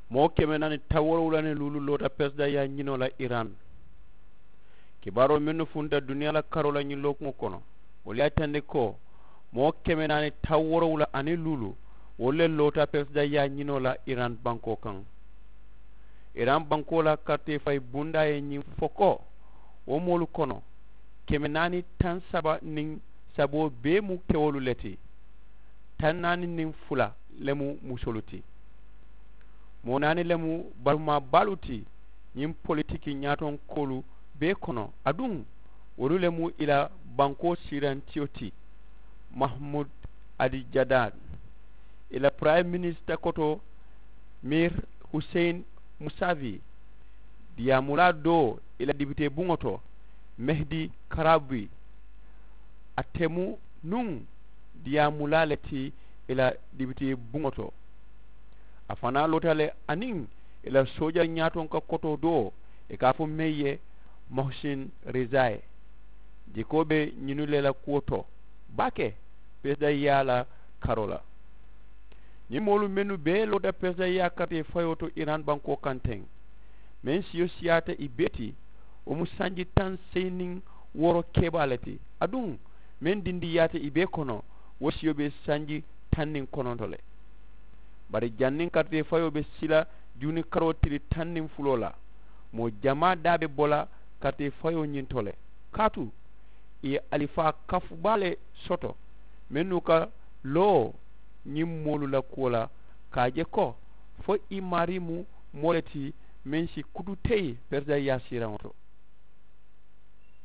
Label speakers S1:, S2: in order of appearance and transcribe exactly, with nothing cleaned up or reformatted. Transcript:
S1: mo kemenani taworowlane lulu lota pesda ya nyino la Iran kibaro menu funda dunia la karola nyi lokmo kono woli atande ko mo kemenani taworowla ani lulu wolle lota pesda ya nyino la Iran banko kan Iran banko la karte fay bunda e nyi foko wo molu kono kemenani tan saba ning sabo be mu kewolu leti tan nani ning fula lemu musoluti mo nani lemu balma baluti nyim politiki nyaton kolu be kono adun wolu lemu ila banko siran tioti Mahmoud Adi Jadad ila prime minister koto Mir Hussein Musavi diamula do ila dibite bungoto Mehdi Karabi atemu nun diamula leti ila dibite bungoto afana lotale anin ila soja nyaton ka koto do e ka fu meye Mohsin Rizai dikobe nyinule la kuoto bake pesa yala karola ni molu menu be lota pesa ya kate fayoto Iran banko kanteng men siyo siyata ibeti o musanji tan seinin woro kebalati adun men dindi yata ibe kono wosiyo be sanji tannin konontole bari jannin karte fayo be sila juni karotiri tannin fulola mo jama dabe bola karte fayo nyintole katu e alifa kafu bale soto menuka lo nyimmolu la kola kaje ko fo imarimu moleti men si kudutei perda yasiranto